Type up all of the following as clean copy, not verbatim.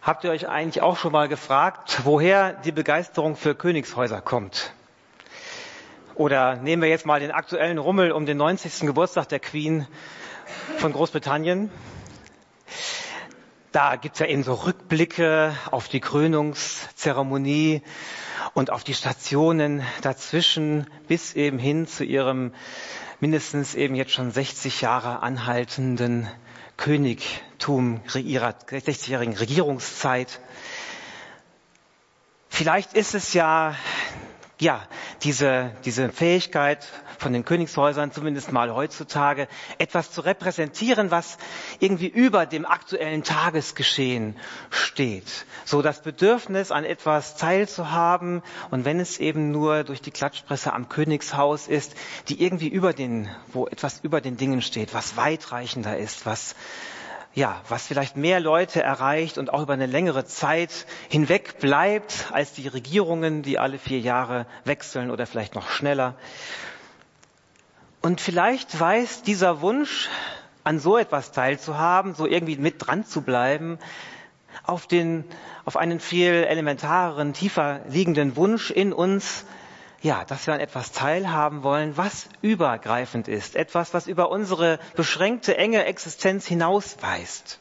Habt ihr euch eigentlich auch schon mal gefragt, woher die Begeisterung für Königshäuser kommt? Oder nehmen wir jetzt mal den aktuellen Rummel um den 90. Geburtstag der Queen von Großbritannien. Da gibt's ja eben so Rückblicke auf die Krönungszeremonie und auf die Stationen dazwischen bis eben hin zu ihrem mindestens eben jetzt schon 60 Jahre anhaltenden Königtum, ihrer 60-jährigen Regierungszeit. Vielleicht ist es ja diese Fähigkeit von den Königshäusern, zumindest mal heutzutage, etwas zu repräsentieren, was irgendwie über dem aktuellen Tagesgeschehen steht. So das Bedürfnis, an etwas teilzuhaben, und wenn es eben nur durch die Klatschpresse am Königshaus ist, die irgendwie wo etwas über den Dingen steht, was weitreichender ist, was vielleicht mehr Leute erreicht und auch über eine längere Zeit hinweg bleibt als die Regierungen, die alle 4 Jahre wechseln oder vielleicht noch schneller. Und vielleicht weist dieser Wunsch, an so etwas teilzuhaben, so irgendwie mit dran zu bleiben, auf einen viel elementareren, tiefer liegenden Wunsch in uns, dass wir an etwas teilhaben wollen, was übergreifend ist. Etwas, was über unsere beschränkte, enge Existenz hinausweist.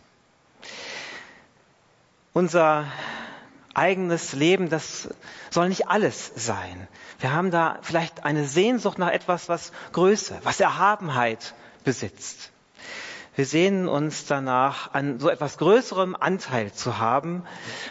Unser eigenes Leben, das soll nicht alles sein. Wir haben da vielleicht eine Sehnsucht nach etwas, was Größe, was Erhabenheit besitzt. Wir sehnen uns danach, an so etwas größerem Anteil zu haben.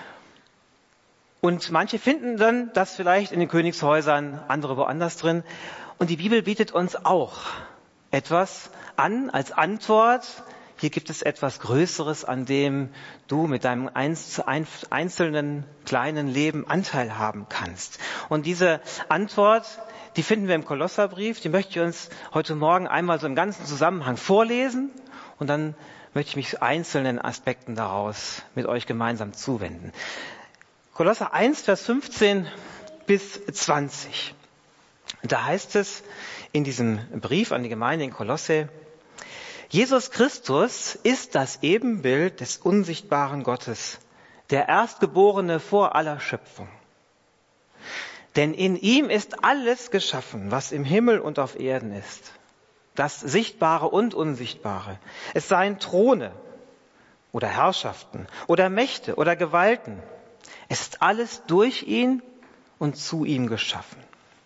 Und manche finden dann das vielleicht in den Königshäusern, andere woanders drin. Und die Bibel bietet uns auch etwas an als Antwort. Hier gibt es etwas Größeres, an dem du mit deinem einzelnen kleinen Leben Anteil haben kannst. Und diese Antwort, die finden wir im Kolosserbrief. Die möchte ich uns heute Morgen einmal so im ganzen Zusammenhang vorlesen. Und dann möchte ich mich einzelnen Aspekten daraus mit euch gemeinsam zuwenden. Kolosser 1, Vers 15 bis 20. Da heißt es in diesem Brief an die Gemeinde in Kolosse: Jesus Christus ist das Ebenbild des unsichtbaren Gottes, der Erstgeborene vor aller Schöpfung. Denn in ihm ist alles geschaffen, was im Himmel und auf Erden ist, das Sichtbare und Unsichtbare. Es seien Throne oder Herrschaften oder Mächte oder Gewalten. Es ist alles durch ihn und zu ihm geschaffen.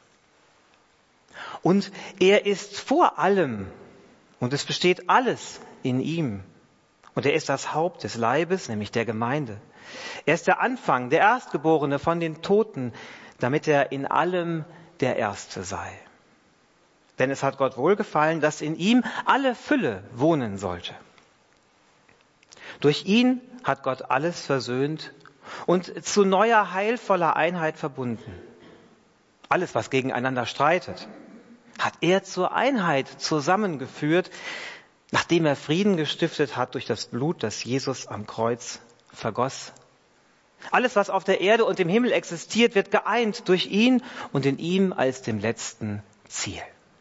Und er ist vor allem, und es besteht alles in ihm. Und er ist das Haupt des Leibes, nämlich der Gemeinde. Er ist der Anfang, der Erstgeborene von den Toten, damit er in allem der Erste sei. Denn es hat Gott wohlgefallen, dass in ihm alle Fülle wohnen sollte. Durch ihn hat Gott alles versöhnt und zu neuer, heilvoller Einheit verbunden. Alles, was gegeneinander streitet, hat er zur Einheit zusammengeführt, nachdem er Frieden gestiftet hat durch das Blut, das Jesus am Kreuz vergoss. Alles, was auf der Erde und im Himmel existiert, wird geeint durch ihn und in ihm als dem letzten Ziel.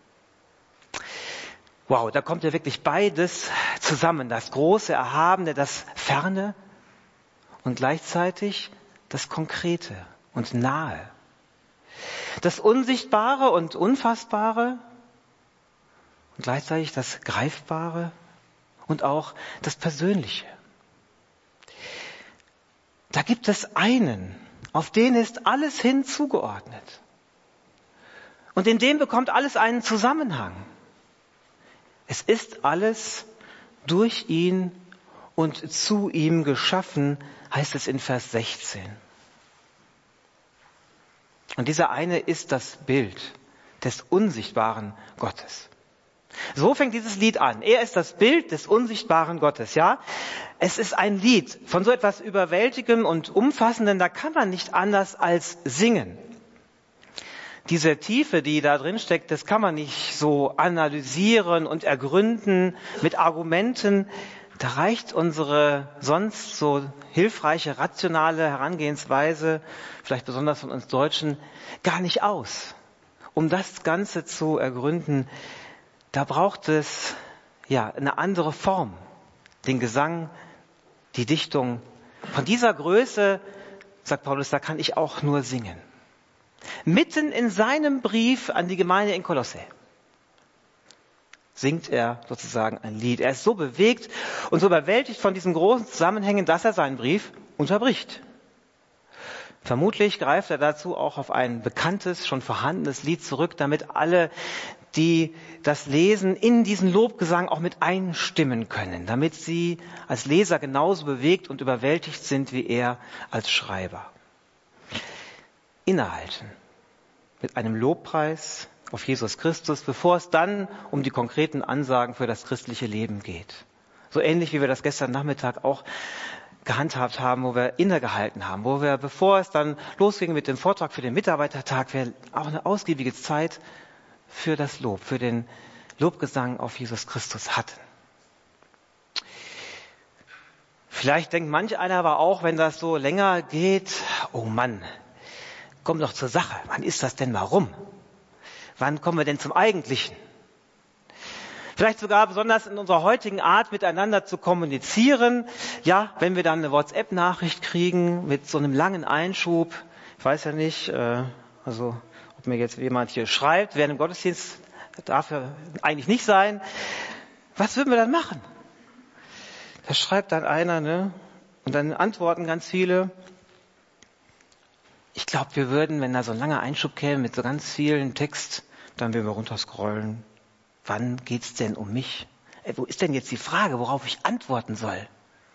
Wow, da kommt ja wirklich beides zusammen. Das Große, Erhabene, das Ferne und gleichzeitig das Konkrete und Nahe. Das Unsichtbare und Unfassbare und gleichzeitig das Greifbare und auch das Persönliche. Da gibt es einen, auf den ist alles hin zugeordnet. Und in dem bekommt alles einen Zusammenhang. Es ist alles durch ihn und zu ihm geschaffen, heißt es in Vers 16. Und dieser eine ist das Bild des unsichtbaren Gottes. So fängt dieses Lied an. Er ist das Bild des unsichtbaren Gottes, ja? Es ist ein Lied von so etwas Überwältigem und Umfassendem, da kann man nicht anders als singen. Diese Tiefe, die da drin steckt, das kann man nicht so analysieren und ergründen mit Argumenten. Da reicht unsere sonst so hilfreiche, rationale Herangehensweise, vielleicht besonders von uns Deutschen, gar nicht aus. Um das Ganze zu ergründen, da braucht es eine andere Form. Den Gesang, die Dichtung, Von dieser Größe, sagt Paulus, da kann ich auch nur singen. Mitten in seinem Brief an die Gemeinde in Kolosse singt er sozusagen ein Lied. Er ist so bewegt und so überwältigt von diesen großen Zusammenhängen, dass er seinen Brief unterbricht. Vermutlich greift er dazu auch auf ein bekanntes, schon vorhandenes Lied zurück, damit alle, die das lesen, in diesen Lobgesang auch mit einstimmen können, damit sie als Leser genauso bewegt und überwältigt sind wie er als Schreiber. Innehalten mit einem Lobpreis auf Jesus Christus, bevor es dann um die konkreten Ansagen für das christliche Leben geht. So ähnlich wie wir das gestern Nachmittag auch gehandhabt haben, wo wir innegehalten haben, wo wir, bevor es dann losging mit dem Vortrag für den Mitarbeitertag, wir auch eine ausgiebige Zeit für das Lob, für den Lobgesang auf Jesus Christus hatten. Vielleicht denkt manch einer aber auch, wenn das so länger geht, oh Mann, komm doch zur Sache, wann ist das denn mal rum? Wann kommen wir denn zum Eigentlichen? Vielleicht sogar besonders in unserer heutigen Art, miteinander zu kommunizieren. Ja, wenn wir dann eine WhatsApp-Nachricht kriegen mit so einem langen Einschub. Ich weiß ja nicht, ob mir jetzt jemand hier schreibt, während im Gottesdienst darf er eigentlich nicht sein. Was würden wir dann machen? Da schreibt dann einer, ne? Und dann antworten ganz viele. Ich glaube, wir würden, wenn da so ein langer Einschub käme mit so ganz vielen Text, dann würden wir runterscrollen. Wann geht's denn um mich? Wo ist denn jetzt die Frage, worauf ich antworten soll?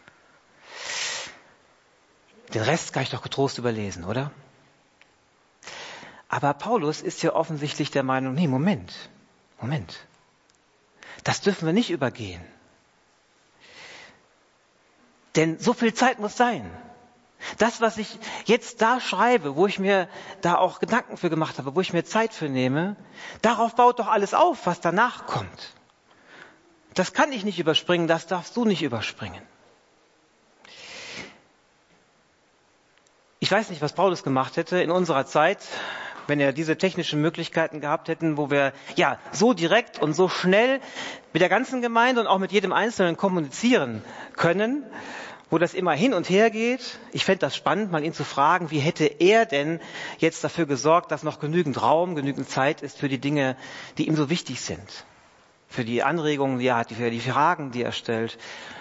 Den Rest kann ich doch getrost überlesen, oder? Aber Paulus ist ja offensichtlich der Meinung, nee, Moment. Das dürfen wir nicht übergehen. Denn so viel Zeit muss sein. Das, was ich jetzt da schreibe, wo ich mir da auch Gedanken für gemacht habe, wo ich mir Zeit für nehme, darauf baut doch alles auf, was danach kommt. Das kann ich nicht überspringen, das darfst du nicht überspringen. Ich weiß nicht, was Paulus gemacht hätte in unserer Zeit, wenn er diese technischen Möglichkeiten gehabt hätten, wo wir ja so direkt und so schnell mit der ganzen Gemeinde und auch mit jedem Einzelnen kommunizieren können, wo das immer hin und her geht. Ich fände das spannend, mal ihn zu fragen, wie hätte er denn jetzt dafür gesorgt, dass noch genügend Raum, genügend Zeit ist für die Dinge, die ihm so wichtig sind. Für die Anregungen, die er hat, für die Fragen, die er stellt.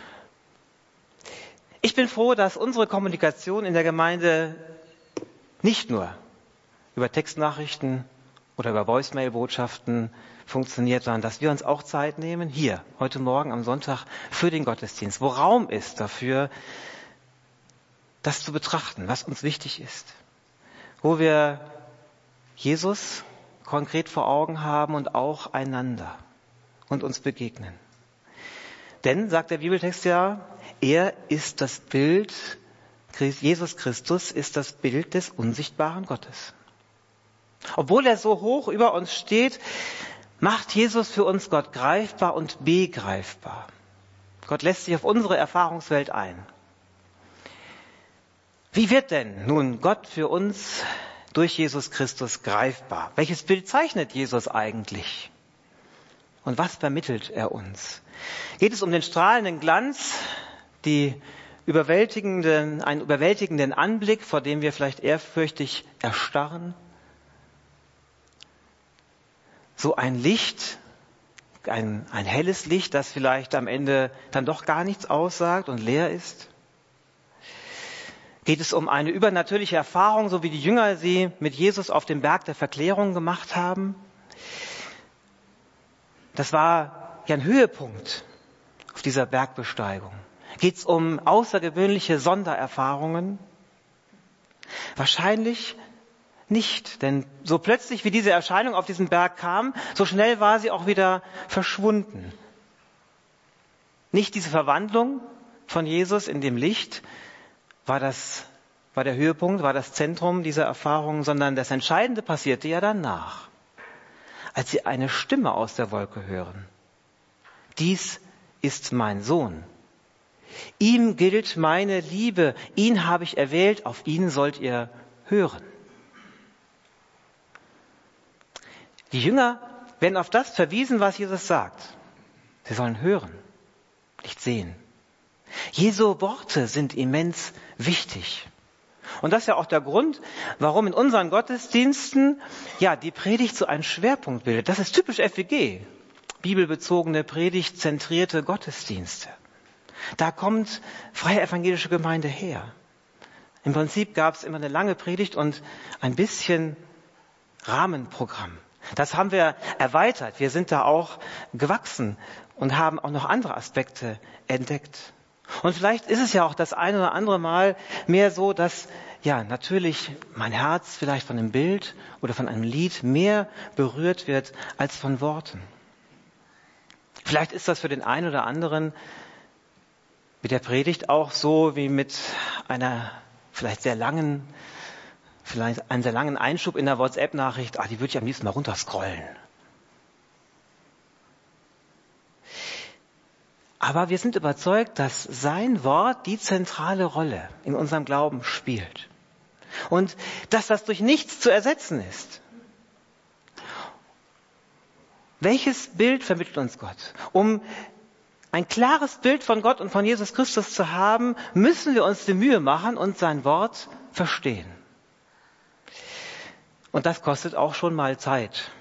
Ich bin froh, dass unsere Kommunikation in der Gemeinde nicht nur über Textnachrichten oder über Voicemail-Botschaften funktioniert, sondern dass wir uns auch Zeit nehmen, hier, heute Morgen am Sonntag, für den Gottesdienst, wo Raum ist dafür, das zu betrachten, was uns wichtig ist. Wo wir Jesus konkret vor Augen haben und auch einander und uns begegnen. Denn, sagt der Bibeltext ja, er ist das Bild, Jesus Christus ist das Bild des unsichtbaren Gottes. Obwohl er so hoch über uns steht, macht Jesus für uns Gott greifbar und begreifbar. Gott lässt sich auf unsere Erfahrungswelt ein. Wie wird denn nun Gott für uns durch Jesus Christus greifbar? Welches Bild zeichnet Jesus eigentlich? Und was vermittelt er uns? Geht es um den strahlenden Glanz, einen überwältigenden Anblick, vor dem wir vielleicht ehrfürchtig erstarren? So ein Licht, ein helles Licht, das vielleicht am Ende dann doch gar nichts aussagt und leer ist? Geht es um eine übernatürliche Erfahrung, so wie die Jünger sie mit Jesus auf dem Berg der Verklärung gemacht haben? Das war ja ein Höhepunkt auf dieser Bergbesteigung. Geht es um außergewöhnliche Sondererfahrungen? Wahrscheinlich nicht, denn so plötzlich wie diese Erscheinung auf diesen Berg kam, so schnell war sie auch wieder verschwunden. Nicht diese Verwandlung von Jesus in dem Licht war der Höhepunkt, war das Zentrum dieser Erfahrung, sondern das Entscheidende passierte ja danach, als sie eine Stimme aus der Wolke hören. Dies ist mein Sohn. Ihm gilt meine Liebe. Ihn habe ich erwählt. Auf ihn sollt ihr hören. Die Jünger werden auf das verwiesen, was Jesus sagt. Sie sollen hören, nicht sehen. Jesu Worte sind immens wichtig. Und das ist ja auch der Grund, warum in unseren Gottesdiensten die Predigt so einen Schwerpunkt bildet. Das ist typisch FEG, bibelbezogene, predigtzentrierte Gottesdienste. Da kommt Freie Evangelische Gemeinde her. Im Prinzip gab es immer eine lange Predigt und ein bisschen Rahmenprogramm. Das haben wir erweitert. Wir sind da auch gewachsen und haben auch noch andere Aspekte entdeckt. Und vielleicht ist es ja auch das eine oder andere Mal mehr so, dass natürlich mein Herz vielleicht von einem Bild oder von einem Lied mehr berührt wird als von Worten. Vielleicht ist das für den einen oder anderen mit der Predigt auch so wie mit einer vielleicht einen sehr langen Einschub in der WhatsApp-Nachricht. Die würde ich am liebsten mal runterscrollen. Aber wir sind überzeugt, dass sein Wort die zentrale Rolle in unserem Glauben spielt. Und dass das durch nichts zu ersetzen ist. Welches Bild vermittelt uns Gott? Um ein klares Bild von Gott und von Jesus Christus zu haben, müssen wir uns die Mühe machen und sein Wort verstehen. Und das kostet auch schon mal Zeit.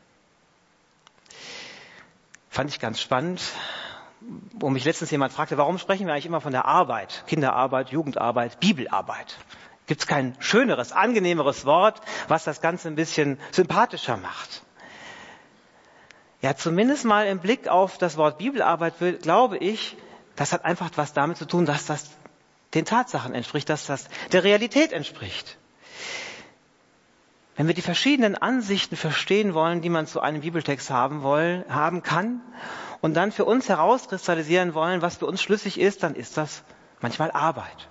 Fand ich ganz spannend, wo mich letztens jemand fragte, warum sprechen wir eigentlich immer von der Arbeit? Kinderarbeit, Jugendarbeit, Bibelarbeit. Gibt es kein schöneres, angenehmeres Wort, was das Ganze ein bisschen sympathischer macht? Ja, zumindest mal im Blick auf das Wort Bibelarbeit, glaube ich, das hat einfach was damit zu tun, dass das den Tatsachen entspricht, dass das der Realität entspricht. Wenn wir die verschiedenen Ansichten verstehen wollen, die man zu einem Bibeltext haben kann, und dann für uns herauskristallisieren wollen, was für uns schlüssig ist, dann ist das manchmal Arbeit.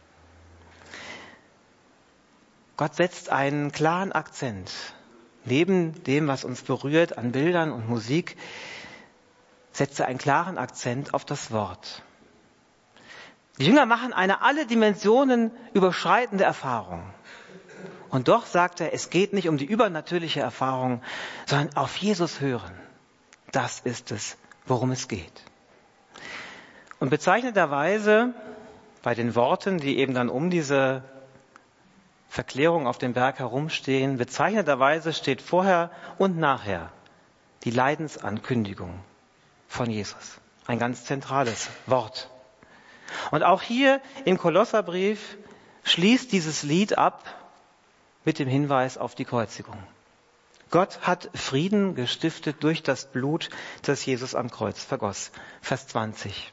Gott setzt einen klaren Akzent. Neben dem, was uns berührt an Bildern und Musik, setzt er einen klaren Akzent auf das Wort. Die Jünger machen eine alle Dimensionen überschreitende Erfahrung. Und doch sagt er, es geht nicht um die übernatürliche Erfahrung, sondern auf Jesus hören. Das ist es, worum es geht. Und bezeichnenderweise bei den Worten, die eben dann um diese Verklärung auf dem Berg herumstehen, bezeichnenderweise steht vorher und nachher die Leidensankündigung von Jesus. Ein ganz zentrales Wort. Und auch hier im Kolosserbrief schließt dieses Lied ab mit dem Hinweis auf die Kreuzigung. Gott hat Frieden gestiftet durch das Blut, das Jesus am Kreuz vergoss. Vers 20.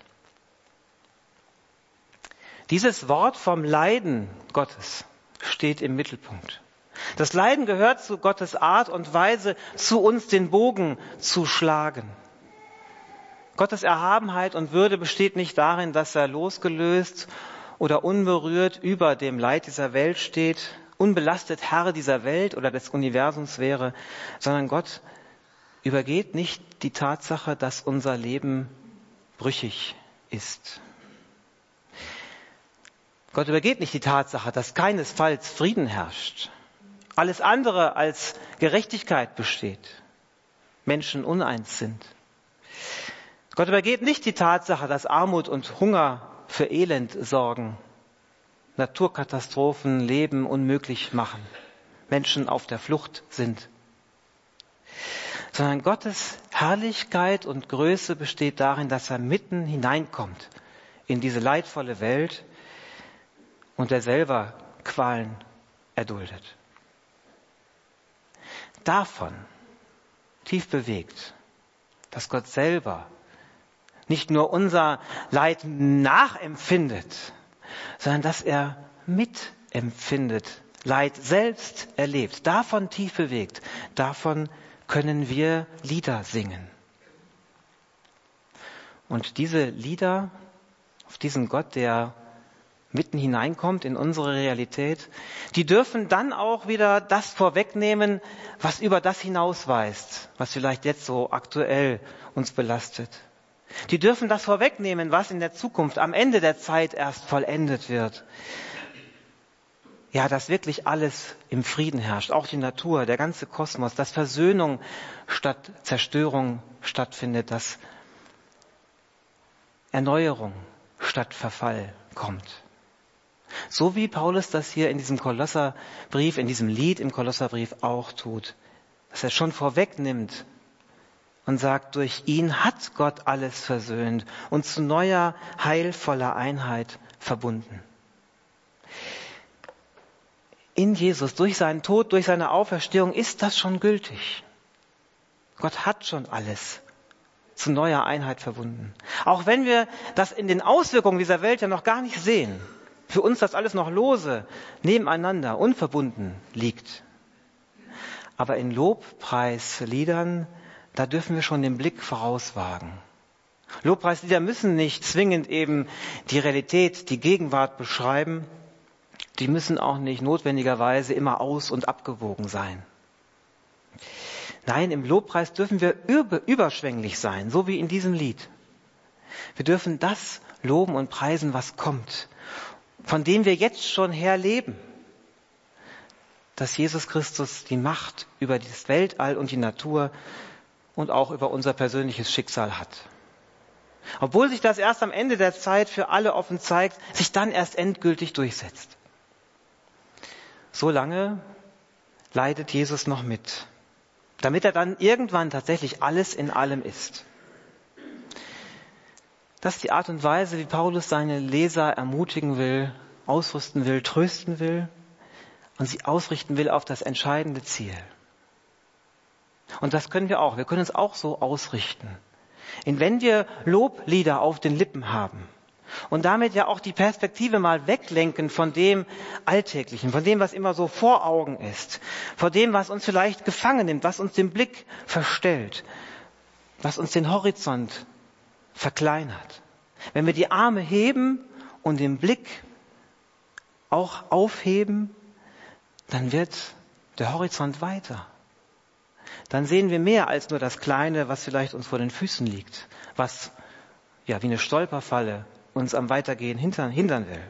Dieses Wort vom Leiden Gottes steht im Mittelpunkt. Das Leiden gehört zu Gottes Art und Weise, zu uns den Bogen zu schlagen. Gottes Erhabenheit und Würde besteht nicht darin, dass er losgelöst oder unberührt über dem Leid dieser Welt steht, unbelastet Herr dieser Welt oder des Universums wäre, sondern Gott übergeht nicht die Tatsache, dass unser Leben brüchig ist. Gott übergeht nicht die Tatsache, dass keinesfalls Frieden herrscht. Alles andere als Gerechtigkeit besteht. Menschen uneins sind. Gott übergeht nicht die Tatsache, dass Armut und Hunger für Elend sorgen. Naturkatastrophen Leben unmöglich machen. Menschen auf der Flucht sind. Sondern Gottes Herrlichkeit und Größe besteht darin, dass er mitten hineinkommt in diese leidvolle Welt und er selber Qualen erduldet. Davon, tief bewegt, dass Gott selber nicht nur unser Leid nachempfindet, sondern dass er mitempfindet, Leid selbst erlebt, davon tief bewegt, davon können wir Lieder singen. Und diese Lieder auf diesen Gott, der mitten hineinkommt in unsere Realität, die dürfen dann auch wieder das vorwegnehmen, was über das hinausweist, was vielleicht jetzt so aktuell uns belastet. Die dürfen das vorwegnehmen, was in der Zukunft, am Ende der Zeit erst vollendet wird. Ja, dass wirklich alles im Frieden herrscht, auch die Natur, der ganze Kosmos, dass Versöhnung statt Zerstörung stattfindet, dass Erneuerung statt Verfall kommt. So wie Paulus das hier in diesem Kolosserbrief, in diesem Lied im Kolosserbrief auch tut. Dass er schon vorwegnimmt und sagt, durch ihn hat Gott alles versöhnt und zu neuer, heilvoller Einheit verbunden. In Jesus, durch seinen Tod, durch seine Auferstehung ist das schon gültig. Gott hat schon alles zu neuer Einheit verbunden. Auch wenn wir das in den Auswirkungen dieser Welt ja noch gar nicht sehen. Für uns das alles noch lose, nebeneinander, unverbunden liegt. Aber in Lobpreisliedern, da dürfen wir schon den Blick vorauswagen. Lobpreislieder müssen nicht zwingend eben die Realität, die Gegenwart beschreiben. Die müssen auch nicht notwendigerweise immer aus- und abgewogen sein. Nein, im Lobpreis dürfen wir überschwänglich sein, so wie in diesem Lied. Wir dürfen das loben und preisen, was kommt, von dem wir jetzt schon her leben. Dass Jesus Christus die Macht über das Weltall und die Natur und auch über unser persönliches Schicksal hat. Obwohl sich das erst am Ende der Zeit für alle offen zeigt, sich dann erst endgültig durchsetzt. So lange leidet Jesus noch mit, damit er dann irgendwann tatsächlich alles in allem ist. Das ist die Art und Weise, wie Paulus seine Leser ermutigen will, ausrüsten will, trösten will und sie ausrichten will auf das entscheidende Ziel. Und das können wir auch. Wir können uns auch so ausrichten. Wenn wir Loblieder auf den Lippen haben und damit ja auch die Perspektive mal weglenken von dem Alltäglichen, von dem, was immer so vor Augen ist, von dem, was uns vielleicht gefangen nimmt, was uns den Blick verstellt, was uns den Horizont verkleinert. Wenn wir die Arme heben und den Blick auch aufheben, dann wird der Horizont weiter. Dann sehen wir mehr als nur das Kleine, was vielleicht uns vor den Füßen liegt, was ja wie eine Stolperfalle uns am Weitergehen hindern will.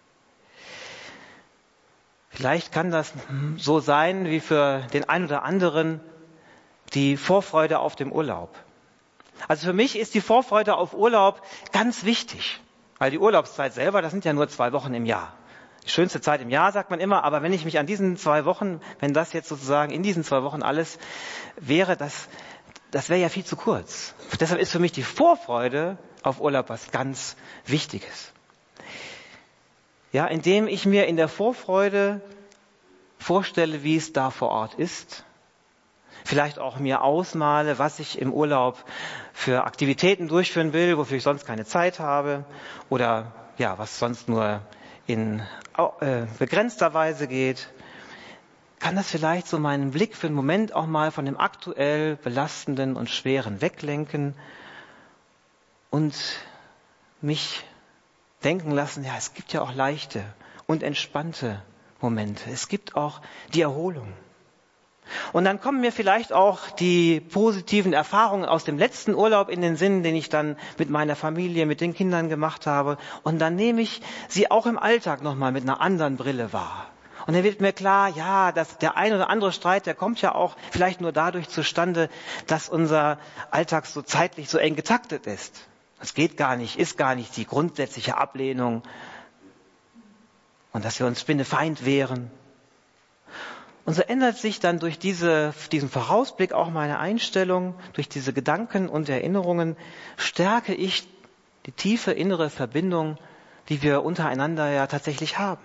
Vielleicht kann das so sein wie für den einen oder anderen die Vorfreude auf dem Urlaub. Also für mich ist die Vorfreude auf Urlaub ganz wichtig, weil die Urlaubszeit selber, das sind ja nur 2 Wochen im Jahr. Die schönste Zeit im Jahr, sagt man immer, aber wenn ich mich an diesen 2 Wochen, wenn das jetzt sozusagen in diesen 2 Wochen alles wäre, das wäre ja viel zu kurz. Deshalb ist für mich die Vorfreude auf Urlaub was ganz Wichtiges. Ja, indem ich mir in der Vorfreude vorstelle, wie es da vor Ort ist. Vielleicht auch mir ausmale, was ich im Urlaub für Aktivitäten durchführen will, wofür ich sonst keine Zeit habe oder ja, was sonst nur in begrenzter Weise geht, kann das vielleicht so meinen Blick für einen Moment auch mal von dem aktuell Belastenden und Schweren weglenken und mich denken lassen, ja, es gibt ja auch leichte und entspannte Momente. Es gibt auch die Erholung. Und dann kommen mir vielleicht auch die positiven Erfahrungen aus dem letzten Urlaub in den Sinn, den ich dann mit meiner Familie, mit den Kindern gemacht habe. Und dann nehme ich sie auch im Alltag nochmal mit einer anderen Brille wahr. Und dann wird mir klar, ja, dass der ein oder andere Streit, der kommt ja auch vielleicht nur dadurch zustande, dass unser Alltag so zeitlich so eng getaktet ist. Das geht gar nicht, ist gar nicht die grundsätzliche Ablehnung. Und dass wir uns spinnefeind wehren. Und so ändert sich dann durch diesen Vorausblick auch meine Einstellung, durch diese Gedanken und Erinnerungen stärke ich die tiefe innere Verbindung, die wir untereinander ja tatsächlich haben.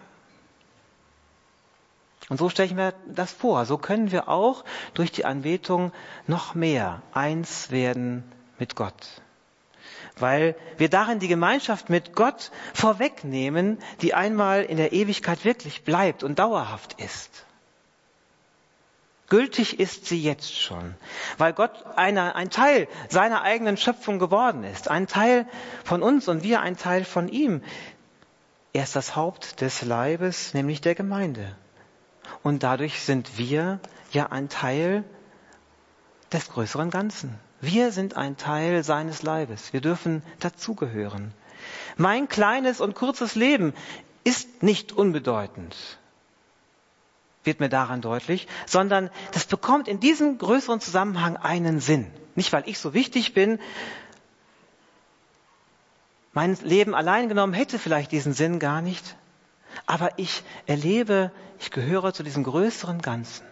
Und so stelle ich mir das vor. So können wir auch durch die Anbetung noch mehr eins werden mit Gott. Weil wir darin die Gemeinschaft mit Gott vorwegnehmen, die einmal in der Ewigkeit wirklich bleibt und dauerhaft ist. Gültig ist sie jetzt schon, weil Gott ein Teil seiner eigenen Schöpfung geworden ist, ein Teil von uns und wir ein Teil von ihm. Er ist das Haupt des Leibes, nämlich der Gemeinde. Und dadurch sind wir ja ein Teil des größeren Ganzen. Wir sind ein Teil seines Leibes. Wir dürfen dazugehören. Mein kleines und kurzes Leben ist nicht unbedeutend, wird mir daran deutlich, sondern das bekommt in diesem größeren Zusammenhang einen Sinn. Nicht, weil ich so wichtig bin, Mein Leben allein genommen hätte vielleicht diesen Sinn gar nicht, aber ich erlebe, ich gehöre zu diesem größeren Ganzen.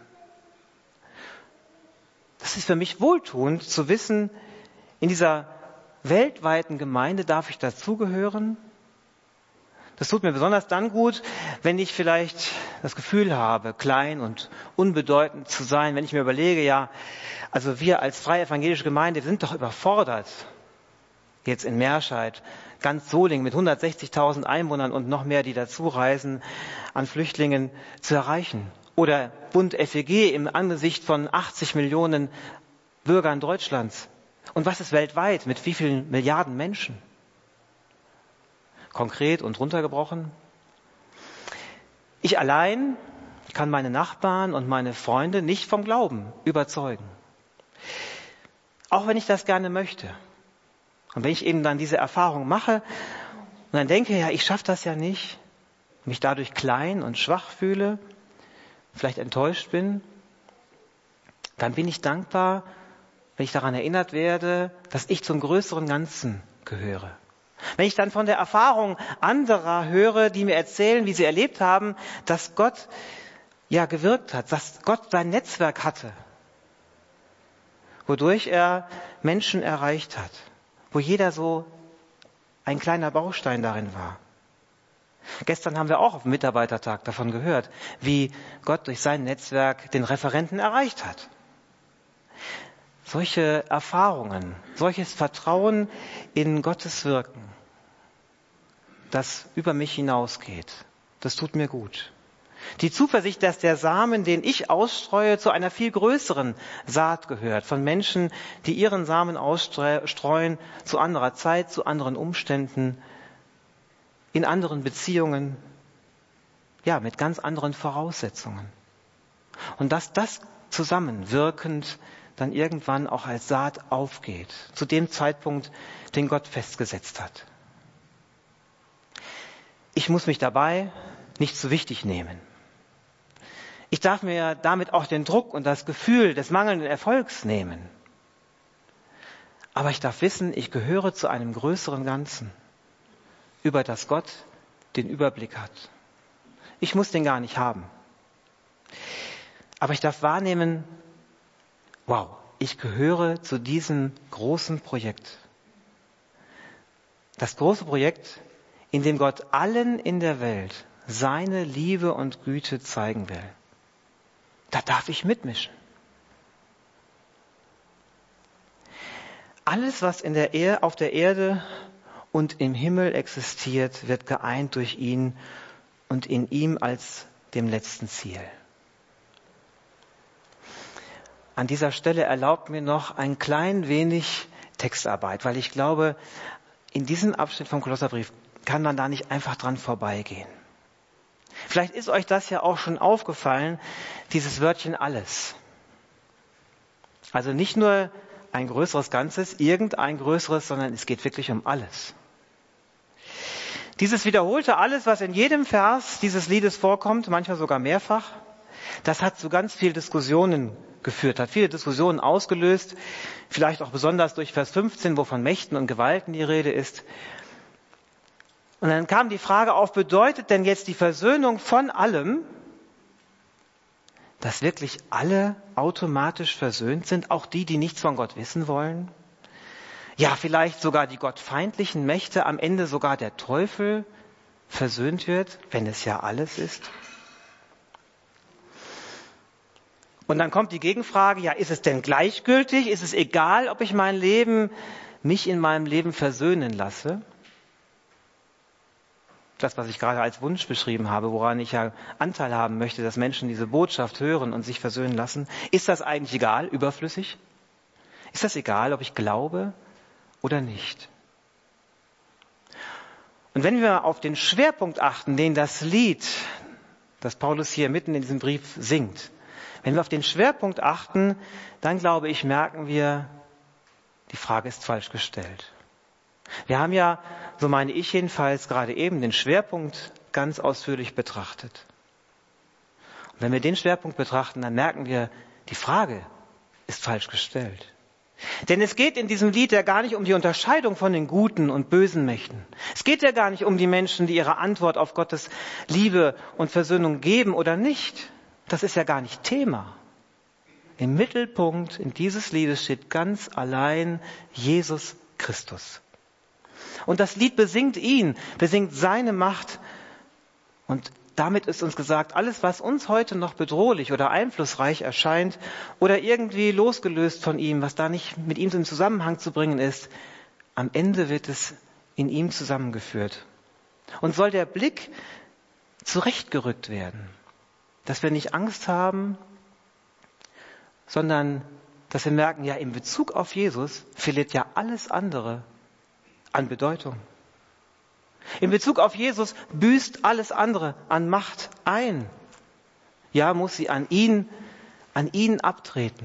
Das ist für mich wohltuend zu wissen, in dieser weltweiten Gemeinde darf ich dazugehören. Das tut mir besonders dann gut, wenn ich vielleicht das Gefühl habe, klein und unbedeutend zu sein, wenn ich mir überlege, ja, also wir als freie evangelische Gemeinde, wir sind doch überfordert, jetzt in Meerscheid, ganz Solingen mit 160.000 Einwohnern und noch mehr, die dazu reisen, an Flüchtlingen zu erreichen. Oder Bund FEG im Angesicht von 80 Millionen Bürgern Deutschlands. Und was ist weltweit? Mit wie vielen Milliarden Menschen? Konkret und runtergebrochen. Ich allein kann meine Nachbarn und meine Freunde nicht vom Glauben überzeugen. Auch wenn ich das gerne möchte. Und wenn ich eben dann diese Erfahrung mache und dann denke, ja, ich schaffe das ja nicht, mich dadurch klein und schwach fühle, vielleicht enttäuscht bin, dann bin ich dankbar, wenn ich daran erinnert werde, dass ich zum größeren Ganzen gehöre. Wenn ich dann von der Erfahrung anderer höre, die mir erzählen, wie sie erlebt haben, dass Gott ja gewirkt hat, dass Gott sein Netzwerk hatte, wodurch er Menschen erreicht hat, wo jeder so ein kleiner Baustein darin war. Gestern haben wir auch auf dem Mitarbeitertag davon gehört, wie Gott durch sein Netzwerk den Referenten erreicht hat. Solche Erfahrungen, solches Vertrauen in Gottes Wirken, das über mich hinausgeht, das tut mir gut. Die Zuversicht, dass der Samen, den ich ausstreue, zu einer viel größeren Saat gehört, von Menschen, die ihren Samen ausstreuen, zu anderer Zeit, zu anderen Umständen, in anderen Beziehungen, ja, mit ganz anderen Voraussetzungen. Und dass das zusammenwirkend dann irgendwann auch als Saat aufgeht, zu dem Zeitpunkt, den Gott festgesetzt hat. Ich muss mich dabei nicht zu wichtig nehmen. Ich darf mir damit auch den Druck und das Gefühl des mangelnden Erfolgs nehmen. Aber ich darf wissen, ich gehöre zu einem größeren Ganzen, über das Gott den Überblick hat. Ich muss den gar nicht haben. Aber ich darf wahrnehmen, wow, ich gehöre zu diesem großen Projekt. Das große Projekt, in dem Gott allen in der Welt seine Liebe und Güte zeigen will. Da darf ich mitmischen. Alles, was auf der Erde und im Himmel existiert, wird geeint durch ihn und in ihm als dem letzten Ziel. An dieser Stelle erlaubt mir noch ein klein wenig Textarbeit, weil ich glaube, in diesem Abschnitt vom Kolosserbrief kann man da nicht einfach dran vorbeigehen. Vielleicht ist euch das ja auch schon aufgefallen, dieses Wörtchen alles. Also nicht nur ein größeres Ganzes, irgendein größeres, sondern es geht wirklich um alles. Dieses wiederholte Alles, was in jedem Vers dieses Liedes vorkommt, manchmal sogar mehrfach, das hat zu ganz vielen Diskussionen geführt, hat viele Diskussionen ausgelöst, vielleicht auch besonders durch Vers 15, wo von Mächten und Gewalten die Rede ist. Und dann kam die Frage auf, bedeutet denn jetzt die Versöhnung von allem, dass wirklich alle automatisch versöhnt sind, auch die, die nichts von Gott wissen wollen? Ja, vielleicht sogar die gottfeindlichen Mächte, am Ende sogar der Teufel versöhnt wird, wenn es ja alles ist? Und dann kommt die Gegenfrage, ja, ist es denn gleichgültig? Ist es egal, ob ich mich in meinem Leben versöhnen lasse? Das, was ich gerade als Wunsch beschrieben habe, woran ich ja Anteil haben möchte, dass Menschen diese Botschaft hören und sich versöhnen lassen. Ist das eigentlich egal, überflüssig? Ist das egal, ob ich glaube oder nicht? Und wenn wir auf den Schwerpunkt achten, den das Lied, das Paulus hier mitten in diesem Brief singt, wenn wir auf den Schwerpunkt achten, dann glaube ich, merken wir, die Frage ist falsch gestellt. Wir haben ja, so meine ich jedenfalls, gerade eben den Schwerpunkt ganz ausführlich betrachtet. Und wenn wir den Schwerpunkt betrachten, dann merken wir, die Frage ist falsch gestellt. Denn es geht in diesem Lied ja gar nicht um die Unterscheidung von den guten und bösen Mächten. Es geht ja gar nicht um die Menschen, die ihre Antwort auf Gottes Liebe und Versöhnung geben oder nicht. Das ist ja gar nicht Thema. Im Mittelpunkt in dieses Liedes steht ganz allein Jesus Christus. Und das Lied besingt ihn, besingt seine Macht. Und damit ist uns gesagt, alles, was uns heute noch bedrohlich oder einflussreich erscheint oder irgendwie losgelöst von ihm, was da nicht mit ihm in Zusammenhang zu bringen ist, am Ende wird es in ihm zusammengeführt. Und soll der Blick zurechtgerückt werden, dass wir nicht Angst haben, sondern dass wir merken, ja, in Bezug auf Jesus verliert ja alles andere an Bedeutung. In Bezug auf Jesus büßt alles andere an Macht ein. Ja, muss sie an ihn abtreten.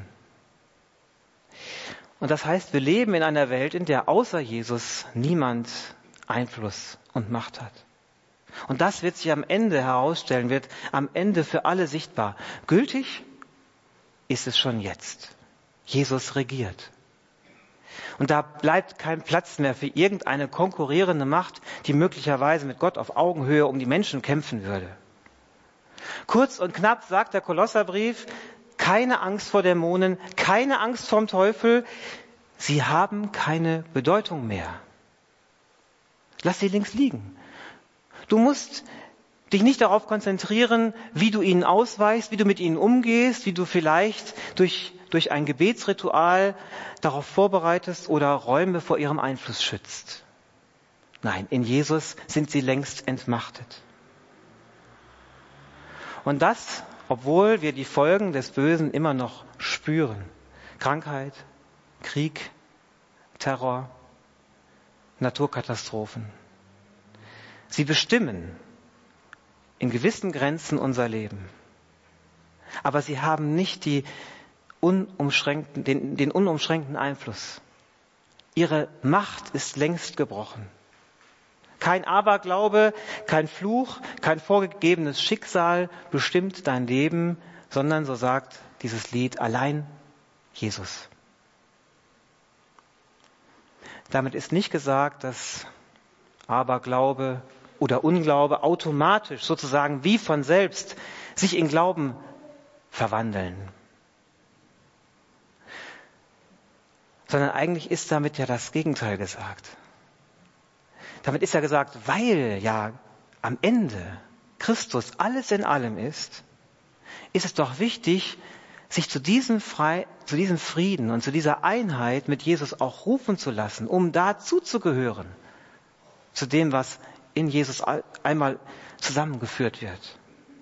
Und das heißt, wir leben in einer Welt, in der außer Jesus niemand Einfluss und Macht hat. Und das wird sich am Ende herausstellen, wird am Ende für alle sichtbar. Gültig ist es schon jetzt. Jesus regiert. Und da bleibt kein Platz mehr für irgendeine konkurrierende Macht, die möglicherweise mit Gott auf Augenhöhe um die Menschen kämpfen würde. Kurz und knapp sagt der Kolosserbrief, keine Angst vor Dämonen, keine Angst vorm Teufel, sie haben keine Bedeutung mehr. Lass sie links liegen. Du musst dich nicht darauf konzentrieren, wie du ihnen ausweichst, wie du mit ihnen umgehst, wie du vielleicht durch ein Gebetsritual darauf vorbereitest oder Räume vor ihrem Einfluss schützt. Nein, in Jesus sind sie längst entmachtet. Und das, obwohl wir die Folgen des Bösen immer noch spüren. Krankheit, Krieg, Terror, Naturkatastrophen. Sie bestimmen in gewissen Grenzen unser Leben. Aber sie haben nicht den unumschränkten Einfluss. Ihre Macht ist längst gebrochen. Kein Aberglaube, kein Fluch, kein vorgegebenes Schicksal bestimmt dein Leben, sondern, so sagt dieses Lied, allein Jesus. Damit ist nicht gesagt, dass Aberglaube oder Unglaube automatisch sozusagen wie von selbst sich in Glauben verwandeln. Sondern eigentlich ist damit ja das Gegenteil gesagt. Damit ist ja gesagt, weil ja am Ende Christus alles in allem ist es doch wichtig, sich zu diesem Frieden und zu dieser Einheit mit Jesus auch rufen zu lassen, um dazu zu gehören, zu dem, was in Jesus einmal zusammengeführt wird.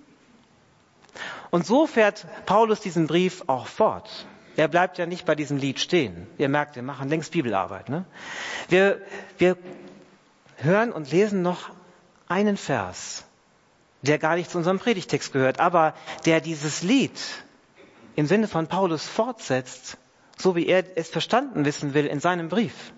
Und so fährt Paulus diesen Brief auch fort. Er bleibt ja nicht bei diesem Lied stehen. Ihr merkt, wir machen längst Bibelarbeit. Ne? Wir hören und lesen noch einen Vers, der gar nicht zu unserem Predigtext gehört, aber der dieses Lied im Sinne von Paulus fortsetzt, so wie er es verstanden wissen will in seinem Brief.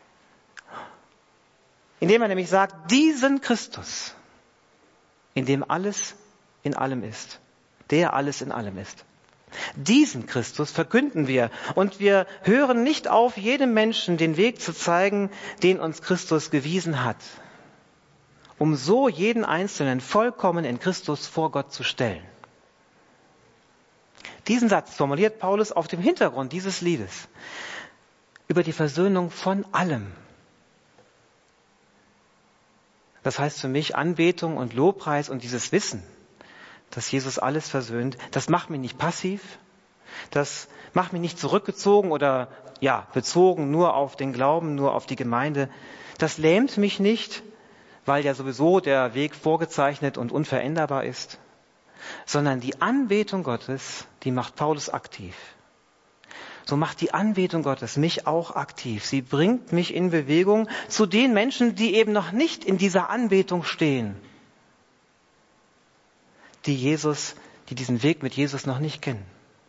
Indem er nämlich sagt, diesen Christus, in dem alles in allem ist, der alles in allem ist. Diesen Christus verkünden wir und wir hören nicht auf, jedem Menschen den Weg zu zeigen, den uns Christus gewiesen hat, um so jeden Einzelnen vollkommen in Christus vor Gott zu stellen. Diesen Satz formuliert Paulus auf dem Hintergrund dieses Liedes über die Versöhnung von allem. Das heißt für mich Anbetung und Lobpreis und dieses Wissen, dass Jesus alles versöhnt, das macht mich nicht passiv, das macht mich nicht zurückgezogen oder bezogen nur auf den Glauben, nur auf die Gemeinde. Das lähmt mich nicht, weil ja sowieso der Weg vorgezeichnet und unveränderbar ist, sondern die Anbetung Gottes, die macht Paulus aktiv. So macht die Anbetung Gottes mich auch aktiv. Sie bringt mich in Bewegung zu den Menschen, die eben noch nicht in dieser Anbetung stehen, die diesen Weg mit Jesus noch nicht kennen.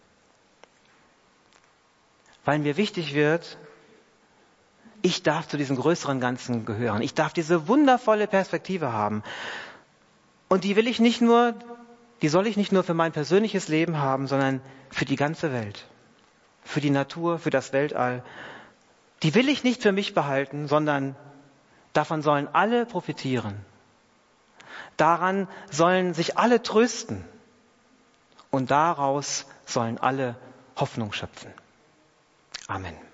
Weil mir wichtig wird, ich darf zu diesem größeren Ganzen gehören. Ich darf diese wundervolle Perspektive haben. Und die soll ich nicht nur für mein persönliches Leben haben, sondern für die ganze Welt. für die Natur, für das Weltall, die will ich nicht für mich behalten, sondern davon sollen alle profitieren. Daran sollen sich alle trösten und daraus sollen alle Hoffnung schöpfen. Amen.